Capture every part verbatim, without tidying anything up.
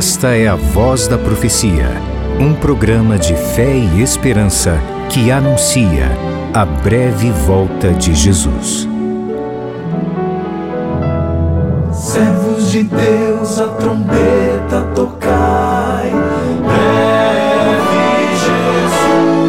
Esta é a Voz da Profecia, um programa de fé e esperança que anuncia a breve volta de Jesus. Servos de Deus, a trombeta tocai, breve Jesus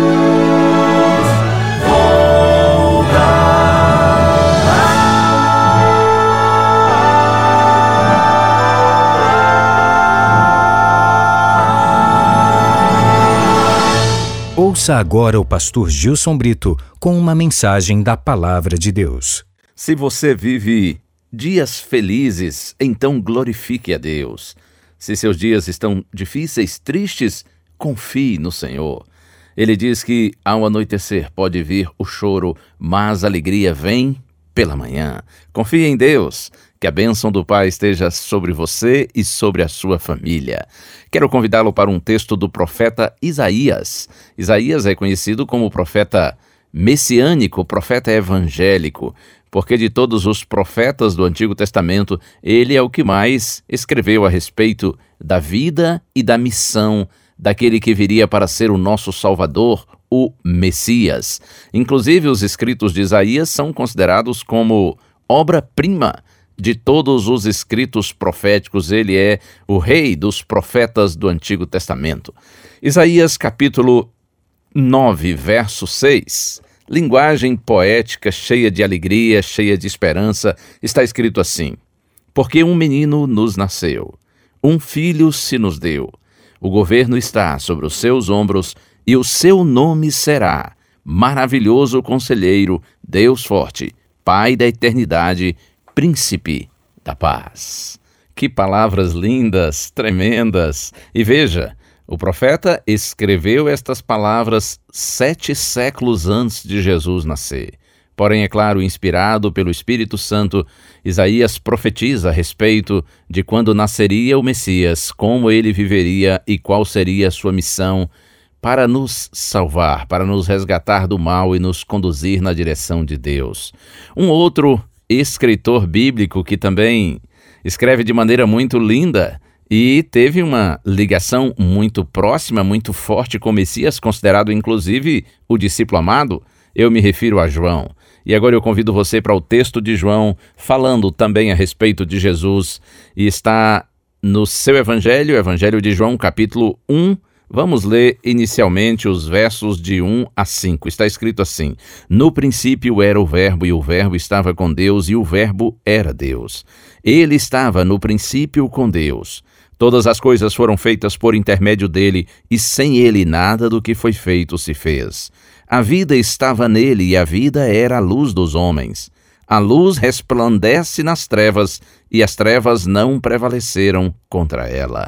voltará. Ouça agora o pastor Gilson Brito com uma mensagem da Palavra de Deus. Se você vive dias felizes, então glorifique a Deus. Se seus dias estão difíceis, tristes, confie no Senhor. Ele diz que ao anoitecer pode vir o choro, mas a alegria vem pela manhã. Confie em Deus, que a bênção do Pai esteja sobre você e sobre a sua família. Quero convidá-lo para um texto do profeta Isaías. Isaías é conhecido como profeta messiânico, profeta evangélico, porque de todos os profetas do Antigo Testamento, ele é o que mais escreveu a respeito da vida e da missão daquele que viria para ser o nosso Salvador, o Messias. Inclusive, os escritos de Isaías são considerados como obra-prima de todos os escritos proféticos. Ele é o rei dos profetas do Antigo Testamento. Isaías capítulo nove, verso seis. Linguagem poética, cheia de alegria, cheia de esperança, está escrito assim: porque um menino nos nasceu, um filho se nos deu, o governo está sobre os seus ombros, e o seu nome será Maravilhoso Conselheiro, Deus Forte, Pai da Eternidade, Príncipe da Paz. Que palavras lindas, tremendas! E veja, o profeta escreveu estas palavras sete séculos antes de Jesus nascer. Porém, é claro, inspirado pelo Espírito Santo, Isaías profetiza a respeito de quando nasceria o Messias, como ele viveria e qual seria a sua missão para nos salvar, para nos resgatar do mal e nos conduzir na direção de Deus. Um outro escritor bíblico que também escreve de maneira muito linda e teve uma ligação muito próxima, muito forte com o Messias, considerado inclusive o discípulo amado, eu me refiro a João. E agora eu convido você para o texto de João, falando também a respeito de Jesus, e está no seu Evangelho, Evangelho de João, capítulo um. Vamos ler inicialmente os versos de um a cinco. Está escrito assim: no princípio era o Verbo, e o Verbo estava com Deus, e o Verbo era Deus. Ele estava no princípio com Deus. Todas as coisas foram feitas por intermédio dele, e sem ele nada do que foi feito se fez. A vida estava nele, e a vida era a luz dos homens. A luz resplandece nas trevas, e as trevas não prevaleceram contra ela.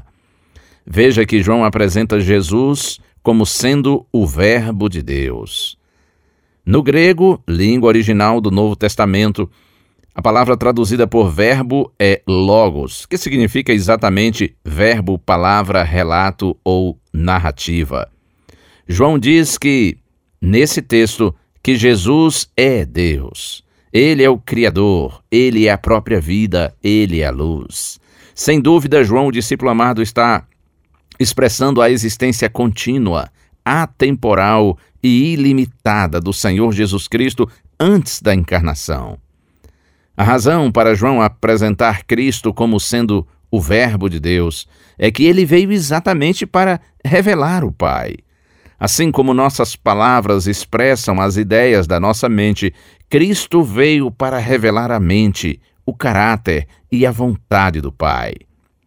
Veja que João apresenta Jesus como sendo o Verbo de Deus. No grego, língua original do Novo Testamento, a palavra traduzida por verbo é logos, que significa exatamente verbo, palavra, relato ou narrativa. João diz que, nesse texto, que Jesus é Deus. Ele é o Criador, ele é a própria vida, ele é a luz. Sem dúvida, João, o discípulo amado, está expressando a existência contínua, atemporal e ilimitada do Senhor Jesus Cristo antes da encarnação. A razão para João apresentar Cristo como sendo o Verbo de Deus é que ele veio exatamente para revelar o Pai. Assim como nossas palavras expressam as ideias da nossa mente, Cristo veio para revelar a mente, o caráter e a vontade do Pai.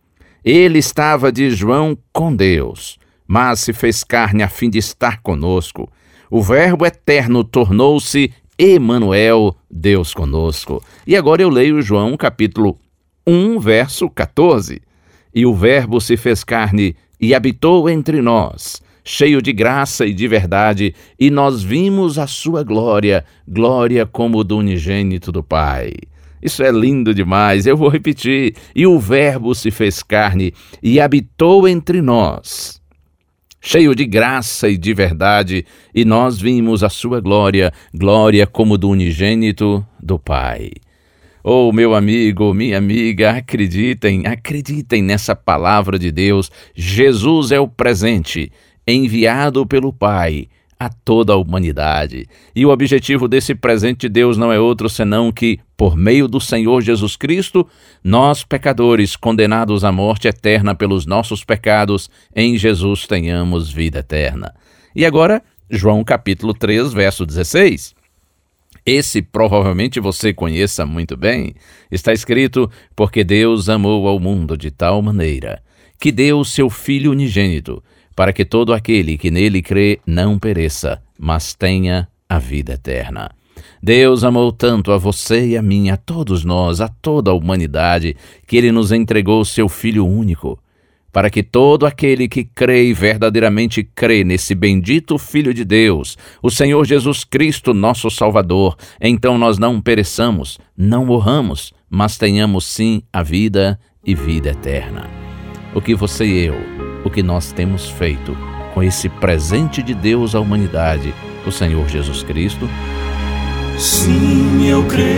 Ele estava, diz João, com Deus, mas se fez carne a fim de estar conosco. O Verbo eterno tornou-se Emanuel, Deus conosco. E agora eu leio João capítulo um, verso catorze. E o Verbo se fez carne e habitou entre nós, cheio de graça e de verdade, e nós vimos a sua glória, glória como do unigênito do Pai. Isso é lindo demais, eu vou repetir. E o Verbo se fez carne e habitou entre nós, cheio de graça e de verdade, e nós vimos a sua glória, glória como do unigênito do Pai. Oh, meu amigo, minha amiga, acreditem, acreditem nessa palavra de Deus. Jesus é o presente, enviado pelo Pai a toda a humanidade. E o objetivo desse presente de Deus não é outro senão que, por meio do Senhor Jesus Cristo, nós, pecadores, condenados à morte eterna pelos nossos pecados, em Jesus tenhamos vida eterna. E agora, João capítulo três, verso dezesseis. Esse provavelmente você conheça muito bem. Está escrito: porque Deus amou ao mundo de tal maneira que deu o seu Filho unigênito, para que todo aquele que nele crê não pereça, mas tenha a vida eterna. Deus amou tanto a você e a mim, a todos nós, a toda a humanidade, que Ele nos entregou o seu Filho único, para que todo aquele que crê e verdadeiramente crê nesse bendito Filho de Deus, o Senhor Jesus Cristo, nosso Salvador, então nós não pereçamos, não morramos, mas tenhamos sim a vida e vida eterna. O que você e eu, o que nós temos feito com esse presente de Deus à humanidade, o Senhor Jesus Cristo? Sim, eu creio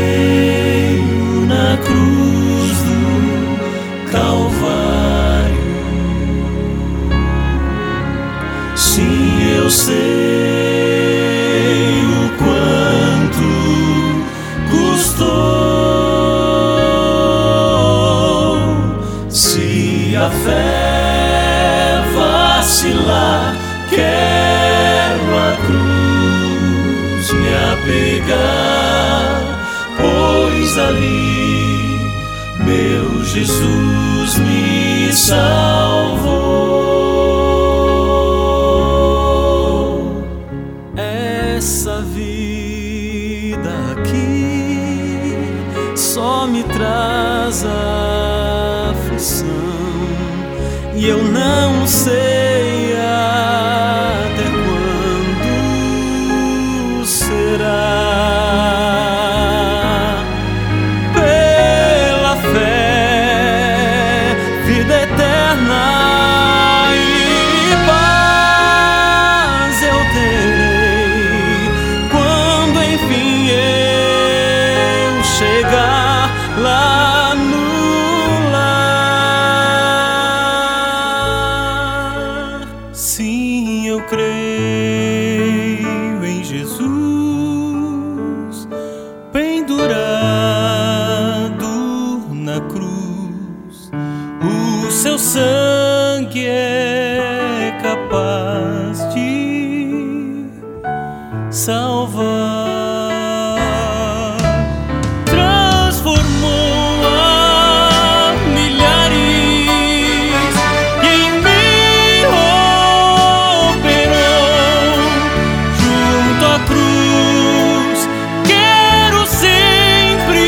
na cruz do Calvário. Sim, eu sei o quanto custou. Se a fé vacilar, quero a cruz me apegar, pois ali meu Jesus me salvou. Essa vida aqui só me traz aflição, e eu não sei até quando será. Pela fé, vida eterna e paz eu terei quando enfim eu chegar lá no lar. Sim, eu creio em Jesus pendurado na cruz. O seu sangue é capaz de salvar. Transformou a milhares e em mim operou junto à cruz. Quero sempre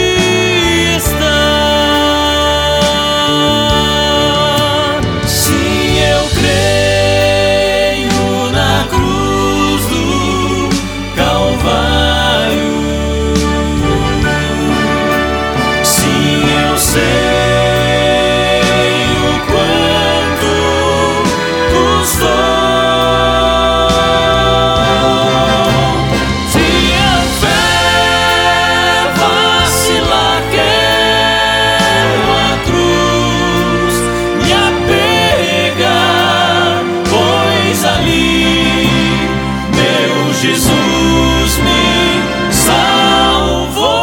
estar. Sim, eu creio na cruz do Calvário. Sim, eu sei o quanto custou. Se a fé vacilar, quero a cruz me apegar, pois ali meu Jesus me salvou.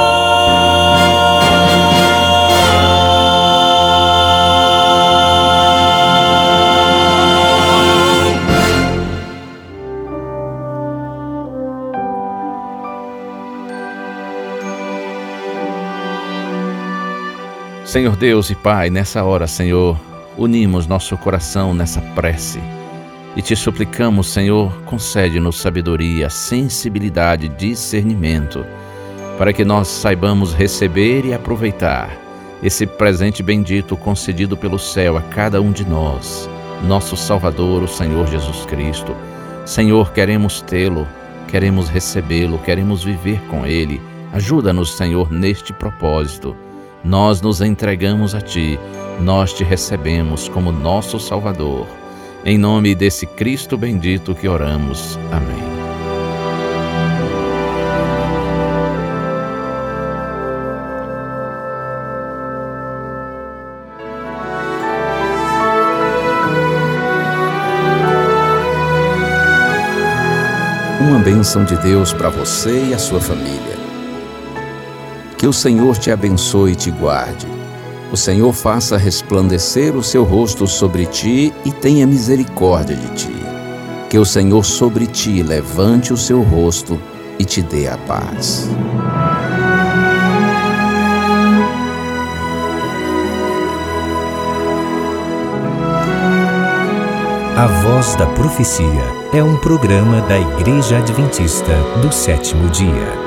Senhor Deus e Pai, nessa hora, Senhor, unimos nosso coração nessa prece e te suplicamos, Senhor, concede-nos sabedoria, sensibilidade, discernimento, para que nós saibamos receber e aproveitar esse presente bendito concedido pelo céu a cada um de nós, nosso Salvador, o Senhor Jesus Cristo. Senhor, queremos tê-lo, queremos recebê-lo, queremos viver com Ele. Ajuda-nos, Senhor, neste propósito. Nós nos entregamos a Ti, nós Te recebemos como nosso Salvador. Em nome desse Cristo bendito que oramos. Amém. bênção de Deus para você e a sua família. Que o Senhor te abençoe e te guarde. O Senhor faça resplandecer o seu rosto sobre ti e tenha misericórdia de ti. Que o Senhor sobre ti levante o seu rosto e te dê a paz. A Voz da Profecia é um programa da Igreja Adventista do Sétimo Dia.